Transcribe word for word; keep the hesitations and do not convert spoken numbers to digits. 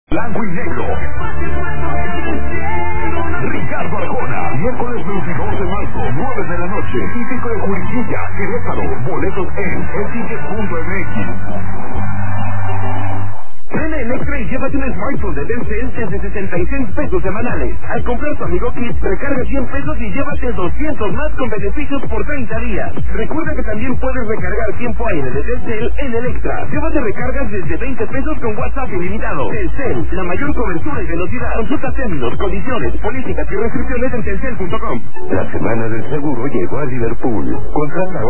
Blanco y negro. Ricardo Arjona, miércoles veintidós de marzo, nueve de la noche, Típico de Juriquilla, Querétaro, boletos en elticket punto m x. Ven a Electra y llévate un smartphone de Telcel desde sesenta y seis pesos semanales. Al comprar tu Amigo Kit, recarga cien pesos y llévate doscientos más con beneficios por treinta días. Recuerda que también puedes recargar tiempo aire de Telcel en Electra. Llévate recargas desde veinte pesos con WhatsApp ilimitado. Telcel, la mayor cobertura y velocidad. Consulta términos, condiciones, políticas y restricciones en telcel punto com. La semana del seguro llegó a Liverpool. Contrata